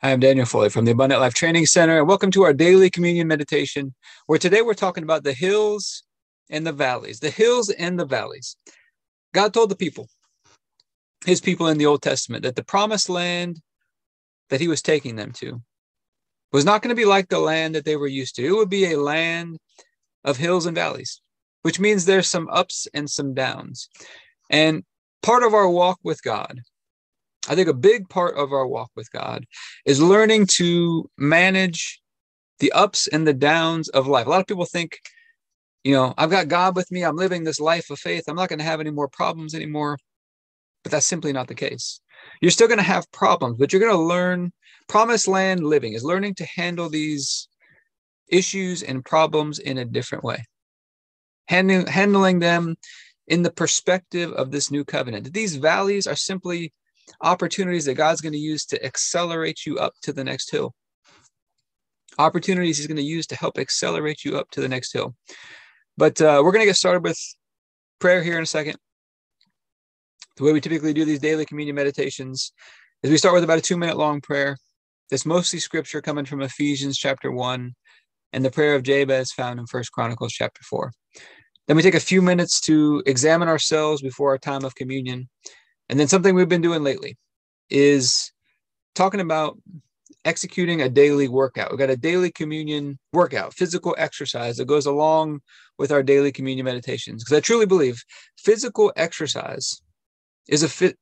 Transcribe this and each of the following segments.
I am Daniel Foley from the Abundant Life Training Center, and welcome to our daily communion meditation, where today we're talking about the hills and the valleys. The hills and the valleys. God told the people, his people in the Old Testament, that the promised land that he was taking them to was not going to be like the land that they were used to. It would be a land of hills and valleys, which means there's some ups and some downs. And part of our walk with God, I think a big part of our walk with God is learning to manage the ups and the downs of life. A lot of people think, I've got God with me. I'm living this life of faith. I'm not going to have any more problems anymore. But that's simply not the case. You're still going to have problems, but you're going to learn. Promised land living is learning to handle these issues and problems in a different way. Handling them in the perspective of this new covenant. These valleys are simply opportunities that God's going to use to accelerate you up to the next hill. Opportunities he's going to use to help accelerate you up to the next hill. But we're going to get started with prayer here in a second. The way we typically do these daily communion meditations is we start with about a 2-minute long prayer. That's mostly scripture coming from Ephesians chapter 1 and the prayer of Jabez found in 1 Chronicles chapter 4. Then we take a few minutes to examine ourselves before our time of communion. And then something we've been doing lately is talking about executing a daily workout. We've got a daily communion workout, physical exercise that goes along with our daily communion meditations. Because I truly believe physical exercise is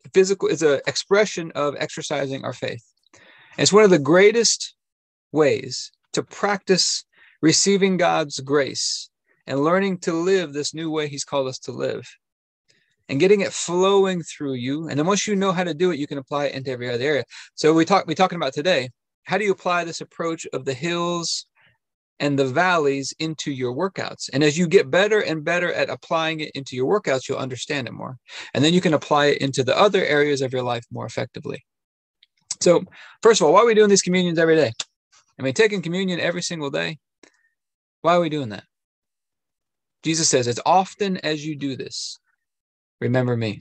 an expression of exercising our faith. And it's one of the greatest ways to practice receiving God's grace and learning to live this new way he's called us to live. And getting it flowing through you. And then once you know how to do it, you can apply it into every other area. So we're talking about today, how do you apply this approach of the hills and the valleys into your workouts? And as you get better and better at applying it into your workouts, you'll understand it more. And then you can apply it into the other areas of your life more effectively. So first of all, why are we doing these communions every day? Taking communion every single day. Why are we doing that? Jesus says, as often as you do this, remember me.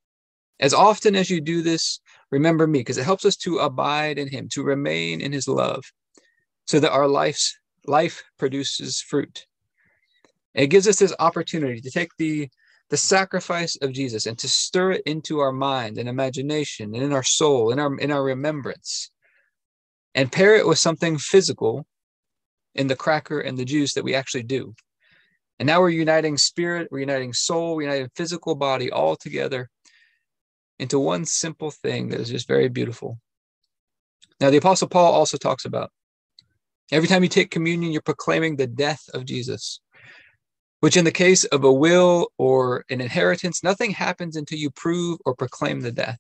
As often as you do this, remember me, because it helps us to abide in him, to remain in his love, so that our life produces fruit. And it gives us this opportunity to take the sacrifice of Jesus and to stir it into our mind and imagination and in our soul, in our remembrance, and pair it with something physical in the cracker and the juice that we actually do. And now we're uniting spirit, we're uniting soul, we're uniting physical body all together into one simple thing that is just very beautiful. Now, the Apostle Paul also talks about every time you take communion, you're proclaiming the death of Jesus, which in the case of a will or an inheritance, nothing happens until you prove or proclaim the death.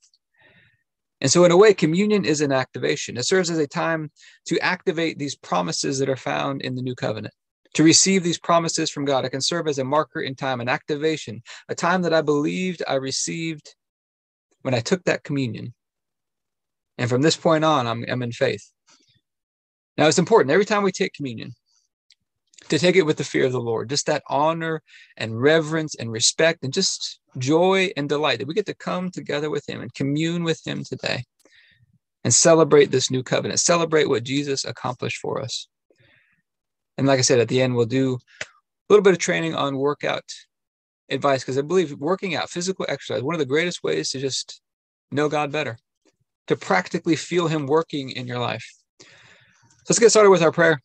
And so in a way, communion is an activation. It serves as a time to activate these promises that are found in the new covenant. To receive these promises from God, it can serve as a marker in time, an activation, a time that I believed I received when I took that communion. And from this point on, I'm in faith. Now, it's important every time we take communion to take it with the fear of the Lord, just that honor and reverence and respect and just joy and delight that we get to come together with him and commune with him today and celebrate this new covenant, celebrate what Jesus accomplished for us. And like I said, at the end, we'll do a little bit of training on workout advice, because I believe working out, physical exercise, one of the greatest ways to just know God better, to practically feel him working in your life. So let's get started with our prayer,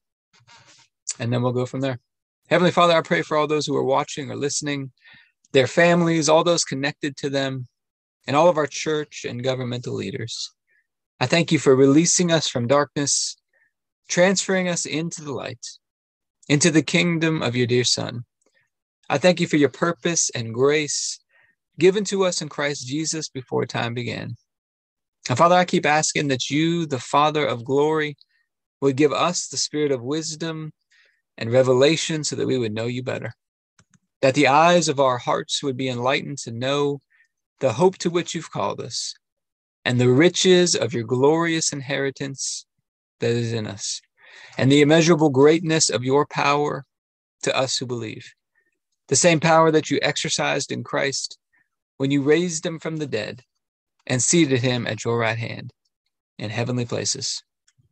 and then we'll go from there. Heavenly Father, I pray for all those who are watching or listening, their families, all those connected to them, and all of our church and governmental leaders. I thank you for releasing us from darkness, transferring us into the light, into the kingdom of your dear Son. I thank you for your purpose and grace given to us in Christ Jesus before time began. And Father, I keep asking that you, the Father of glory, would give us the spirit of wisdom and revelation so that we would know you better, that the eyes of our hearts would be enlightened to know the hope to which you've called us and the riches of your glorious inheritance that is in us, and the immeasurable greatness of your power to us who believe. The same power that you exercised in Christ when you raised him from the dead and seated him at your right hand in heavenly places.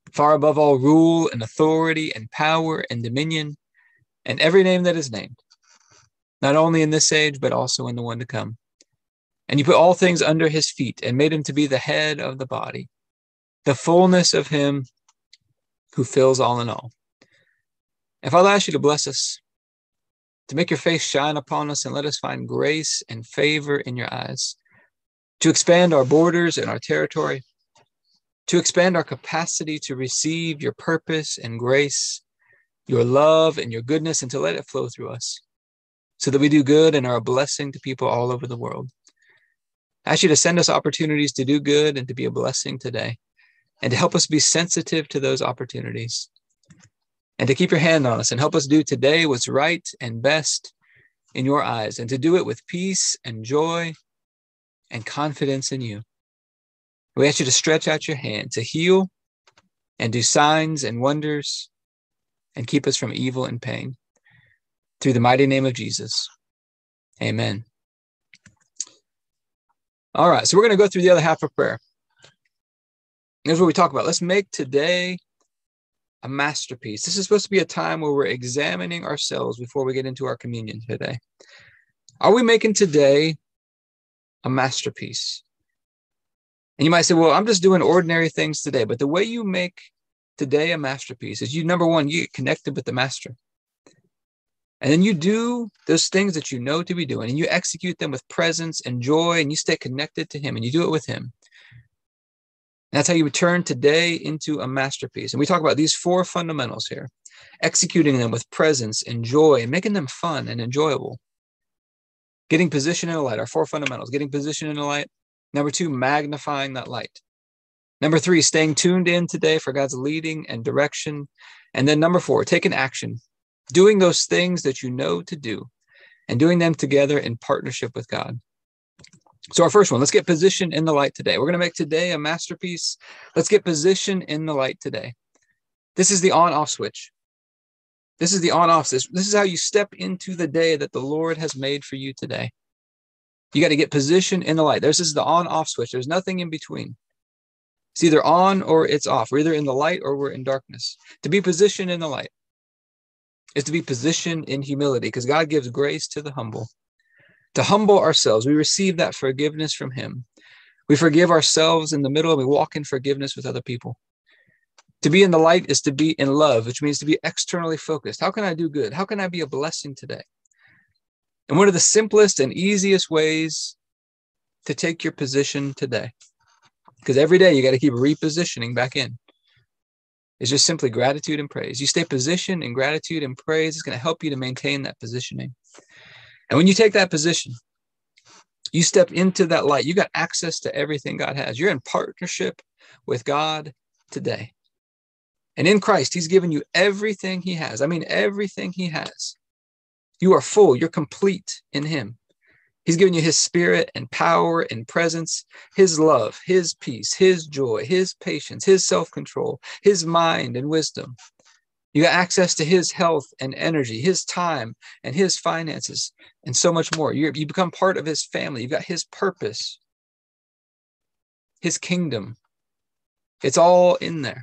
far above all rule and authority and power and dominion and every name that is named, not only in this age, but also in the one to come. And you put all things under his feet and made him to be the head of the body, the fullness of him who fills all in all. And Father, I ask you to bless us, to make your face shine upon us and let us find grace and favor in your eyes, to expand our borders and our territory, to expand our capacity to receive your purpose and grace, your love and your goodness, and to let it flow through us so that we do good and are a blessing to people all over the world. I ask you to send us opportunities to do good and to be a blessing today, and to help us be sensitive to those opportunities, and to keep your hand on us and help us do today what's right and best in your eyes, and to do it with peace and joy and confidence in you. We ask you to stretch out your hand to heal and do signs and wonders and keep us from evil and pain. Through the mighty name of Jesus, amen. All right, so we're going to go through the other half of prayer. Here's what we talk about. Let's make today a masterpiece. This is supposed to be a time where we're examining ourselves before we get into our communion today. Are we making today a masterpiece? And you might say, well, I'm just doing ordinary things today. But the way you make today a masterpiece is number one, you get connected with the master. And then you do those things that you know to be doing, and you execute them with presence and joy, and you stay connected to him, and you do it with him. And that's how you would turn today into a masterpiece. And we talk about these four fundamentals here, executing them with presence and joy, and making them fun and enjoyable. Getting position in the light, our four fundamentals, getting position in the light. Number two, magnifying that light. Number three, staying tuned in today for God's leading and direction. And then number four, taking action, doing those things that you know to do and doing them together in partnership with God. So our first one, let's get position in the light today. We're going to make today a masterpiece. Let's get position in the light today. This is the on-off switch. This is the on-off. This is how you step into the day that the Lord has made for you today. You got to get position in the light. This is the on-off switch. There's nothing in between. It's either on or it's off. We're either in the light or we're in darkness. To be positioned in the light is to be positioned in humility, because God gives grace to the humble. To humble ourselves, we receive that forgiveness from him. We forgive ourselves in the middle, and we walk in forgiveness with other people. To be in the light is to be in love, which means to be externally focused. How can I do good? How can I be a blessing today? And one of the simplest and easiest ways to take your position today, because every day you got to keep repositioning back in, is just simply gratitude and praise. You stay positioned in gratitude and praise. It's going to help you to maintain that positioning. And when you take that position, you step into that light. You got access to everything God has. You're in partnership with God today. And in Christ, he's given you everything he has. I mean, everything he has. You are full. You're complete in him. He's given you his spirit and power and presence, his love, his peace, his joy, his patience, his self-control, his mind and wisdom. You got access to his health and energy, his time and his finances, and so much more. You become part of his family. You've got his purpose, his kingdom. It's all in there.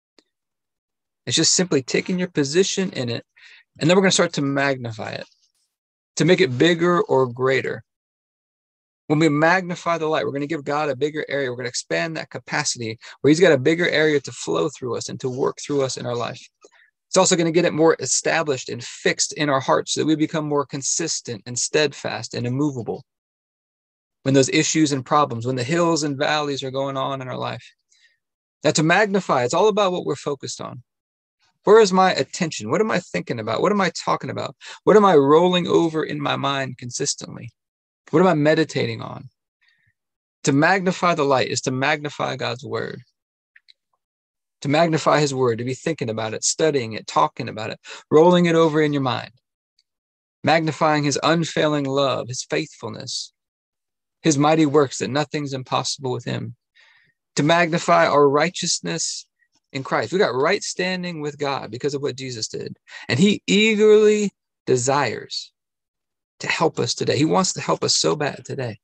It's just simply taking your position in it, and then we're going to start to magnify it, to make it bigger or greater. When we magnify the light, we're going to give God a bigger area. We're going to expand that capacity where he's got a bigger area to flow through us and to work through us in our life. It's also going to get it more established and fixed in our hearts so that we become more consistent and steadfast and immovable when those issues and problems, when the hills and valleys are going on in our life. Now, to magnify, it's all about what we're focused on. Where is my attention? What am I thinking about? What am I talking about? What am I rolling over in my mind consistently? What am I meditating on? To magnify the light is to magnify God's word. To magnify his word, to be thinking about it, studying it, talking about it, rolling it over in your mind. Magnifying his unfailing love, his faithfulness, his mighty works, that nothing's impossible with him. To magnify our righteousness in Christ. We got right standing with God because of what Jesus did. And he eagerly desires to help us today. He wants to help us so bad today.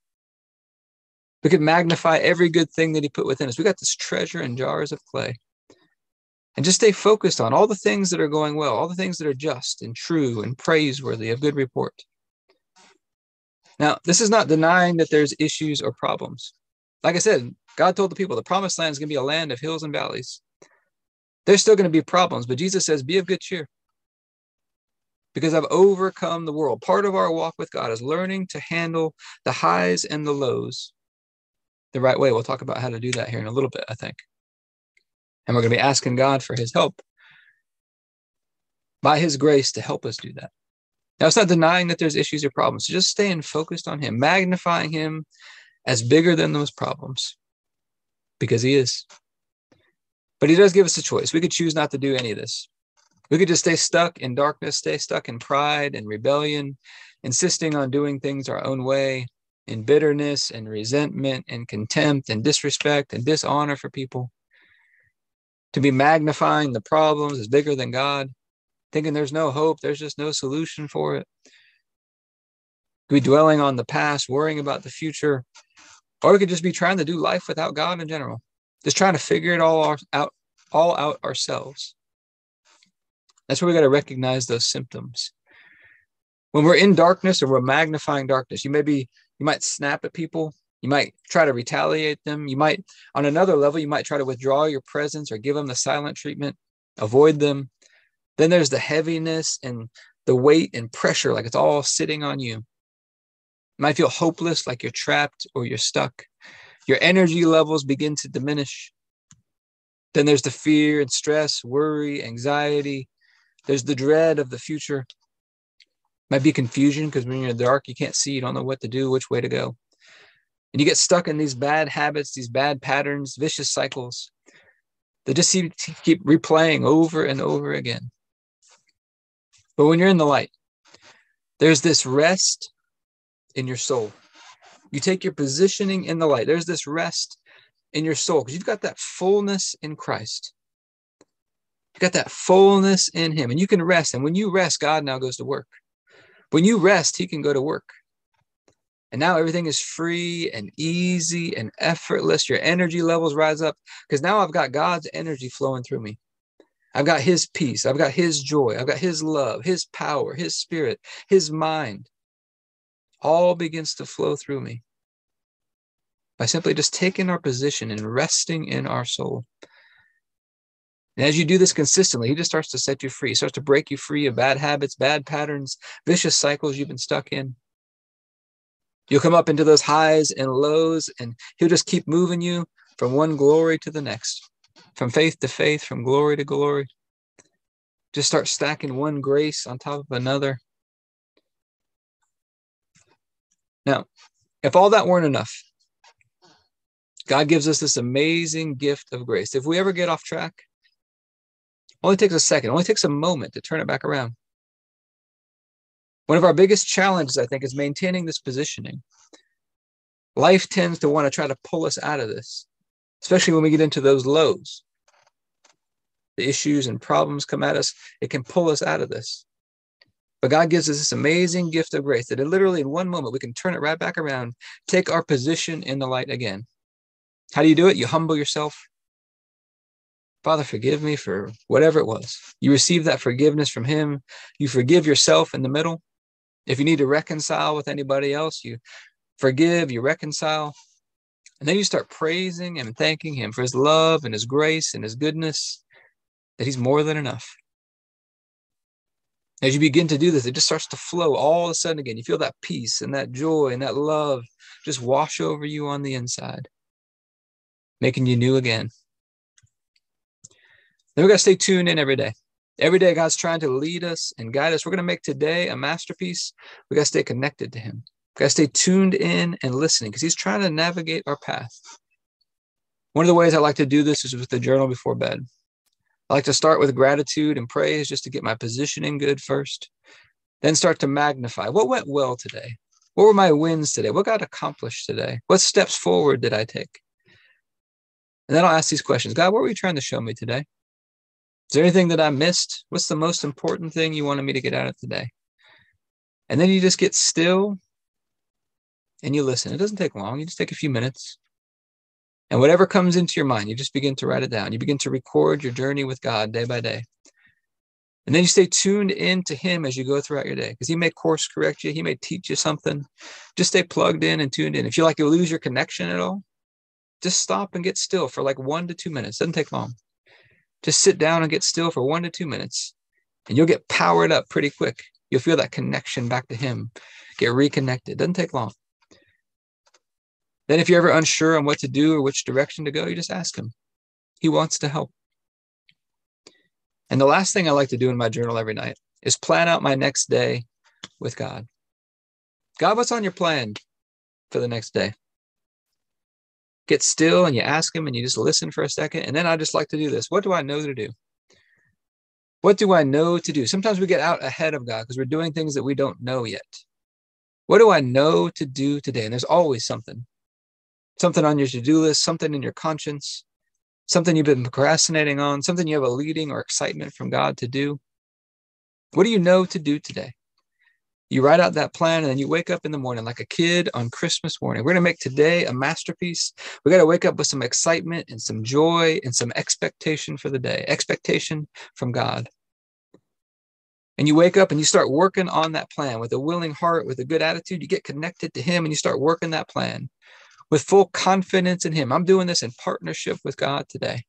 We could magnify every good thing that he put within us. We got this treasure in jars of clay. And just stay focused on all the things that are going well, all the things that are just and true and praiseworthy, of good report. Now, this is not denying that there's issues or problems. Like I said, God told the people the promised land is going to be a land of hills and valleys. There's still going to be problems, but Jesus says, be of good cheer, because I've overcome the world. Part of our walk with God is learning to handle the highs and the lows the right way. We'll talk about how to do that here in a little bit, I think. And we're going to be asking God for his help by his grace to help us do that. Now, it's not denying that there's issues or problems. So just staying focused on him, magnifying him as bigger than those problems, because he is. But he does give us a choice. We could choose not to do any of this. We could just stay stuck in darkness, stay stuck in pride and rebellion, insisting on doing things our own way, in bitterness and resentment and contempt and disrespect and dishonor for people. To be magnifying the problems as bigger than God, thinking there's no hope, there's just no solution for it. Could be dwelling on the past, worrying about the future, or we could just be trying to do life without God in general, just trying to figure it all out ourselves. That's where we got to recognize those symptoms. When we're in darkness or we're magnifying darkness, you might snap at people. You might try to retaliate them. You might, on another level, you might try to withdraw your presence or give them the silent treatment, avoid them. Then there's the heaviness and the weight and pressure, like it's all sitting on you. You might feel hopeless, like you're trapped or you're stuck. Your energy levels begin to diminish. Then there's the fear and stress, worry, anxiety. There's the dread of the future. Might be confusion, because when you're in the dark, you can't see, you don't know what to do, which way to go. And you get stuck in these bad habits, these bad patterns, vicious cycles that just seem to keep replaying over and over again. But when you're in the light, there's this rest in your soul. You take your positioning in the light. There's this rest in your soul because you've got that fullness in Christ. You've got that fullness in him, and you can rest. And when you rest, God now goes to work. When you rest, he can go to work. And now everything is free and easy and effortless. Your energy levels rise up because now I've got God's energy flowing through me. I've got his peace. I've got his joy. I've got his love, his power, his spirit, his mind. All begins to flow through me by simply just taking our position and resting in our soul. And as you do this consistently, he just starts to set you free. He starts to break you free of bad habits, bad patterns, vicious cycles you've been stuck in. You'll come up into those highs and lows, and he'll just keep moving you from one glory to the next, from faith to faith, from glory to glory. Just start stacking one grace on top of another. Now, if all that weren't enough, God gives us this amazing gift of grace. If we ever get off track, it only takes a second, it only takes a moment to turn it back around. One of our biggest challenges, I think, is maintaining this positioning. Life tends to want to try to pull us out of this, especially when we get into those lows. The issues and problems come at us, it can pull us out of this. But God gives us this amazing gift of grace that literally in one moment, we can turn it right back around, take our position in the light again. How do you do it? You humble yourself. Father, forgive me for whatever it was. You receive that forgiveness from him. You forgive yourself in the middle. If you need to reconcile with anybody else, you forgive, you reconcile. And then you start praising and thanking him for his love and his grace and his goodness, that he's more than enough. As you begin to do this, it just starts to flow all of a sudden again. You feel that peace and that joy and that love just wash over you on the inside, making you new again. Then we got to stay tuned in every day. Every day, God's trying to lead us and guide us. We're going to make today a masterpiece. We got to stay connected to him. We got to stay tuned in and listening because he's trying to navigate our path. One of the ways I like to do this is with the journal before bed. I like to start with gratitude and praise just to get my positioning good first. Then start to magnify. What went well today? What were my wins today? What got accomplished today? What steps forward did I take? And then I'll ask these questions. God, what were you trying to show me today? Is there anything that I missed? What's the most important thing you wanted me to get out of today? And then you just get still and you listen. It doesn't take long. You just take a few minutes. And whatever comes into your mind, you just begin to write it down. You begin to record your journey with God day by day. And then you stay tuned in to him as you go throughout your day, because he may course correct you. He may teach you something. Just stay plugged in and tuned in. If you like you lose your connection at all, just stop and get still for like 1 to 2 minutes. Doesn't take long. Just sit down and get still for 1 to 2 minutes, and you'll get powered up pretty quick. You'll feel that connection back to him, get reconnected. Doesn't take long. Then if you're ever unsure on what to do or which direction to go, you just ask him. He wants to help. And the last thing I like to do in my journal every night is plan out my next day with God. God, what's on your plan for the next day? Get still and you ask him and you just listen for a second. And then I just like to do this. What do I know to do? What do I know to do? Sometimes we get out ahead of God because we're doing things that we don't know yet. What do I know to do today? And there's always something on your to-do list, something in your conscience, something you've been procrastinating on, something you have a leading or excitement from God to do. What do you know to do today? You write out that plan, and then you wake up in the morning like a kid on Christmas morning. We're going to make today a masterpiece. We got to wake up with some excitement and some joy and some expectation for the day, expectation from God. And you wake up and you start working on that plan with a willing heart, with a good attitude. You get connected to him and you start working that plan with full confidence in him. I'm doing this in partnership with God today.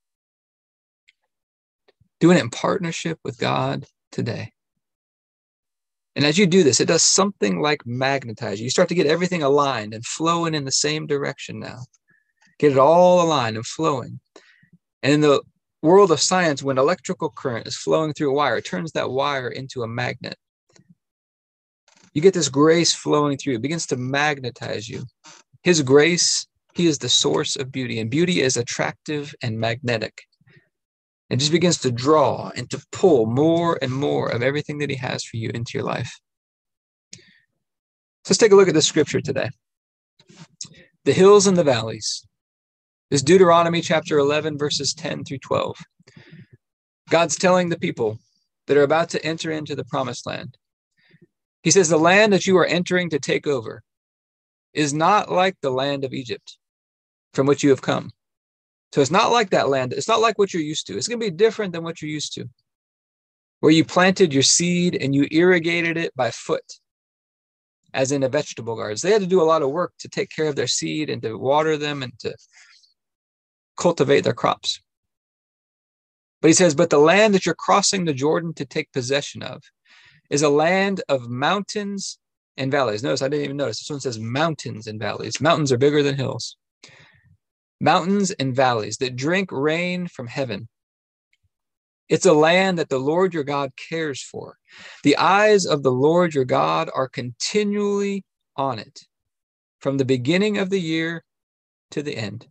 Doing it in partnership with God today. And as you do this, it does something like magnetize you. You start to get everything aligned and flowing in the same direction now. Get it all aligned and flowing. And in the world of science, when electrical current is flowing through a wire, it turns that wire into a magnet. You get this grace flowing through. It begins to magnetize you. His grace, he is the source of beauty, and beauty is attractive and magnetic. It just begins to draw and to pull more and more of everything that he has for you into your life. So let's take a look at the scripture today. The hills and the valleys. This is Deuteronomy chapter 11, verses 10 through 12. God's telling the people that are about to enter into the promised land. He says, the land that you are entering to take over is not like the land of Egypt from which you have come. So it's not like that land. It's not like what you're used to. It's going to be different than what you're used to, where you planted your seed and you irrigated it by foot, as in a vegetable garden. They had to do a lot of work to take care of their seed and to water them and to cultivate their crops. But he says, but the land that you're crossing the Jordan to take possession of is a land of mountains and valleys. Notice, I didn't even notice. This one says mountains and valleys. Mountains are bigger than hills. Mountains and valleys that drink rain from heaven. It's a land that the Lord your God cares for. The eyes of the Lord your God are continually on it, from the beginning of the year to the end.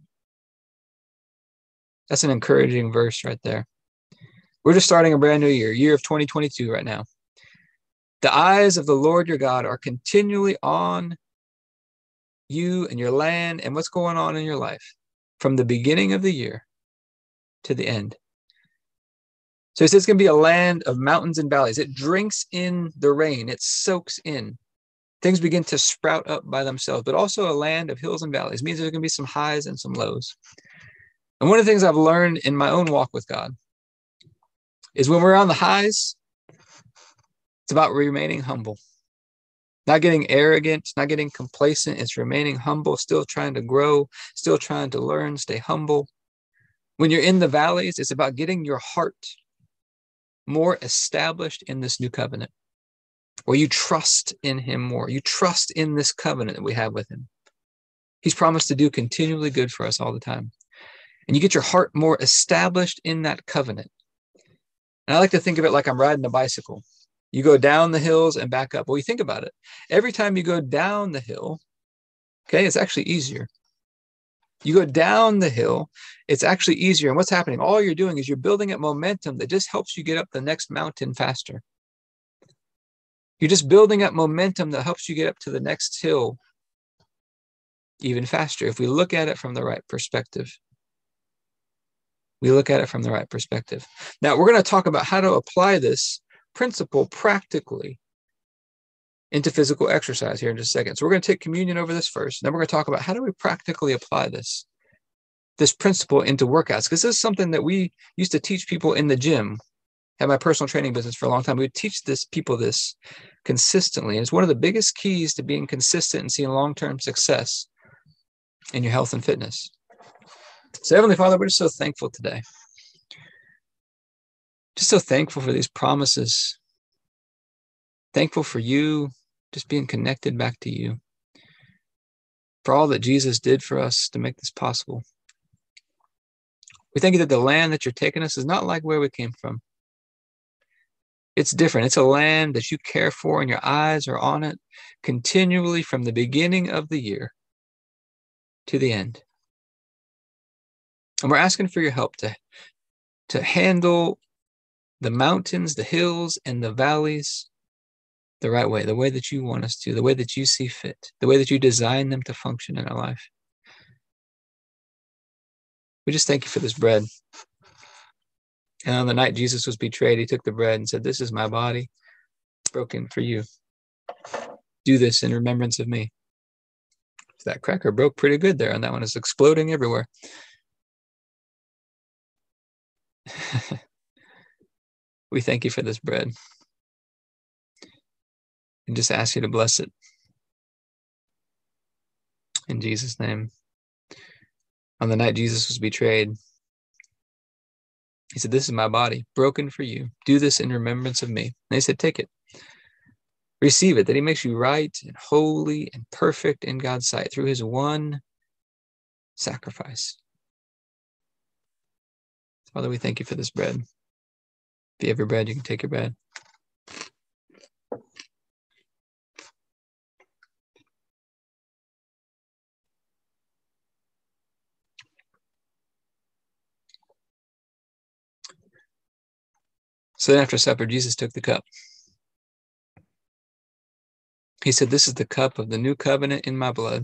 That's an encouraging verse right there. We're just starting a brand new year of 2022 right now. The eyes of the Lord your God are continually on you and your land and what's going on in your life from the beginning of the year to the end. So he says it's going to be a land of mountains and valleys. It drinks in the rain. It soaks in. Things begin to sprout up by themselves, but also a land of hills and valleys. It means there's going to be some highs and some lows. And one of the things I've learned in my own walk with God is when we're on the highs, it's about remaining humble. Not getting arrogant, not getting complacent. It's remaining humble, still trying to grow, still trying to learn, stay humble. When you're in the valleys, it's about getting your heart more established in this new covenant, where you trust in him more. You trust in this covenant that we have with him. He's promised to do continually good for us all the time. And you get your heart more established in that covenant. And I like to think of it like I'm riding a bicycle. You go down the hills and back up. Well, you think about it. Every time you go down the hill, okay, it's actually easier. You go down the hill, it's actually easier. And what's happening? All you're doing is you're building up momentum that just helps you get up the next mountain faster. You're just building up momentum that helps you get up to the next hill even faster. If we look at it from the right perspective. We look at it from the right perspective. Now, we're going to talk about how to apply this principle practically into physical exercise here in just a second. So we're going to take communion over this first. And then we're going to talk about how do we practically apply this this principle into workouts, because this is something that we used to teach people in the gym. Had my personal training business for a long time. We would teach people this consistently. And it's one of the biggest keys to being consistent and seeing long-term success in your health and fitness. So Heavenly Father, we're just so thankful today. Just so thankful for these promises. Thankful for you, just being connected back to you. For all that Jesus did for us to make this possible. We thank you that the land that you're taking us is not like where we came from. It's different. It's a land that you care for and your eyes are on it continually from the beginning of the year to the end. And we're asking for your help to handle the mountains, the hills, and the valleys the right way, the way that you want us to, the way that you see fit, the way that you design them to function in our life. We just thank you for this bread. And on the night Jesus was betrayed, he took the bread and said, "This is my body broken for you. Do this in remembrance of me." So that cracker broke pretty good there, and that one is exploding everywhere. We thank you for this bread. And just ask you to bless it. In Jesus' name. On the night Jesus was betrayed, he said, "This is my body broken for you. Do this in remembrance of me." And they said, "Take it. Receive it," that he makes you right and holy and perfect in God's sight through his one sacrifice. Father, we thank you for this bread. If you have your bread, you can take your bread. So then after supper, Jesus took the cup. He said, "This is the cup of the new covenant in my blood,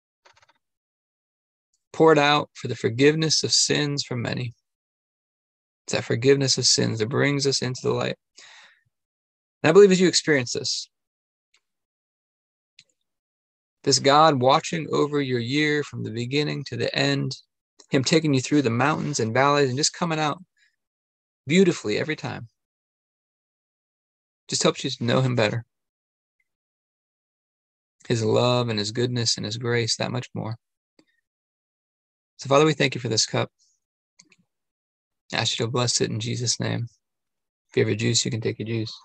poured out for the forgiveness of sins for many." It's that forgiveness of sins that brings us into the light. And I believe as you experience this God watching over your year from the beginning to the end, him taking you through the mountains and valleys and just coming out beautifully every time, just helps you to know him better. His love and his goodness and his grace, that much more. So Father, we thank you for this cup. I ask you to bless it in Jesus' name. If you have your juice, you can take your juice.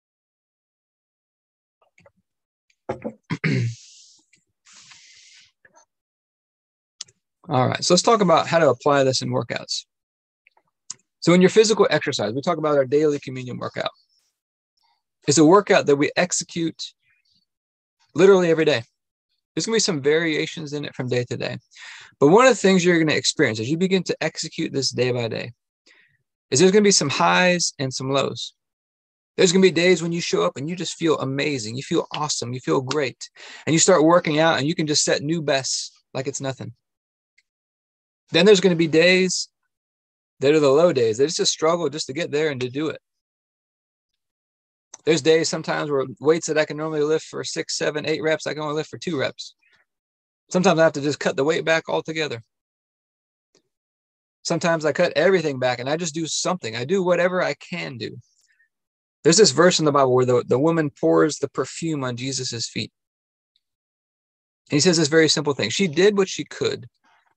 All right, so let's talk about how to apply this in workouts. So in your physical exercise, we talk about our daily communion workout. It's a workout that we execute literally every day. There's going to be some variations in it from day to day. But one of the things you're going to experience as you begin to execute this day by day is there's going to be some highs and some lows. There's going to be days when you show up and you just feel amazing. You feel awesome. You feel great. And you start working out and you can just set new bests like it's nothing. Then there's going to be days that are the low days. It's a struggle just to get there and to do it. There's days sometimes where weights that I can normally lift for 6, 7, 8 reps, I can only lift for 2 reps. Sometimes I have to just cut the weight back altogether. Sometimes I cut everything back and I just do something. I do whatever I can do. There's this verse in the Bible where the woman pours the perfume on Jesus's feet. And he says this very simple thing. She did what she could.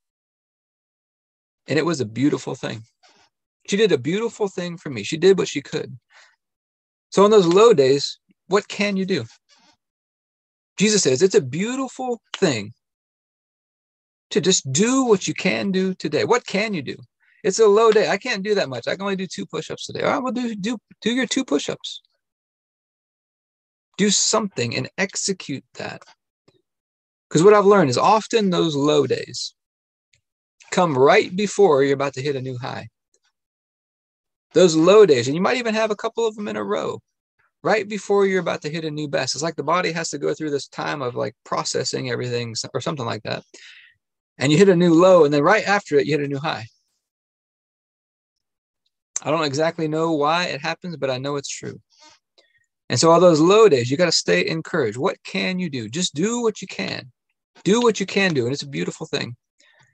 And it was a beautiful thing. She did a beautiful thing for me. She did what she could. So on those low days, what can you do? Jesus says it's a beautiful thing to just do what you can do today. What can you do? It's a low day. I can't do that much. I can only do 2 push-ups today. All right, well, do your 2 push-ups. Do something and execute that. Because what I've learned is often those low days come right before you're about to hit a new high. Those low days, and you might even have a couple of them in a row, right before you're about to hit a new best. It's like the body has to go through this time of like processing everything or something like that. And you hit a new low, and then right after it, you hit a new high. I don't exactly know why it happens, but I know it's true. And so all those low days, you got to stay encouraged. What can you do? Just do what you can. Do what you can do, and it's a beautiful thing.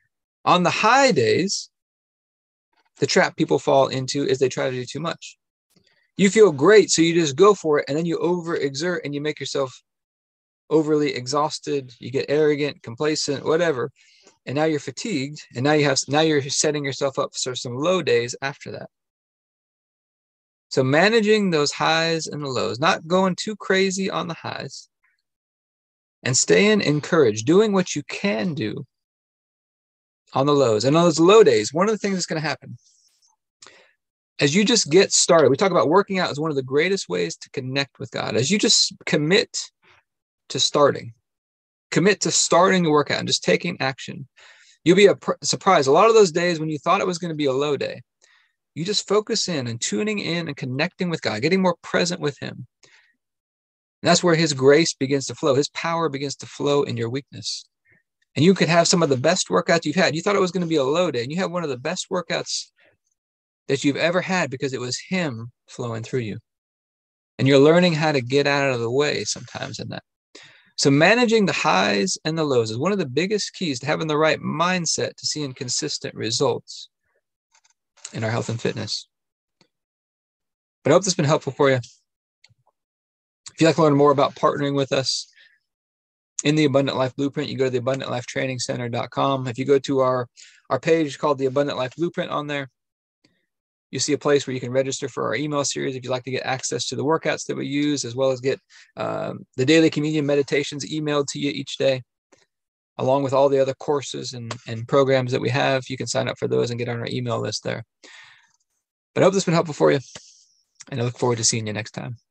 On the high days, the trap people fall into is they try to do too much. You feel great, so you just go for it, and then you overexert and you make yourself overly exhausted. You get arrogant, complacent, whatever, and now you're fatigued, and now you're setting yourself up for some low days after that. So managing those highs and the lows, not going too crazy on the highs, and staying encouraged, doing what you can do on the lows. And on those low days, one of the things that's going to happen as you just get started, we talk about working out as one of the greatest ways to connect with God. As you just commit to starting the workout and just taking action, you'll be surprised. A lot of those days when you thought it was going to be a low day, you just focus in and tuning in and connecting with God, getting more present with him. And that's where his grace begins to flow. His power begins to flow in your weakness. And you could have some of the best workouts you've had. You thought it was going to be a low day, and you have one of the best workouts that you've ever had because it was him flowing through you. And you're learning how to get out of the way sometimes in that. So managing the highs and the lows is one of the biggest keys to having the right mindset to seeing consistent results in our health and fitness. But I hope this has been helpful for you. If you'd like to learn more about partnering with us in the Abundant Life Blueprint, you go to the abundantlifetrainingcenter.com. If you go to our page called the Abundant Life Blueprint on there, you see a place where you can register for our email series if you'd like to get access to the workouts that we use, as well as get the daily communion meditations emailed to you each day, along with all the other courses and programs that we have. You can sign up for those and get on our email list there. But I hope this has been helpful for you, and I look forward to seeing you next time.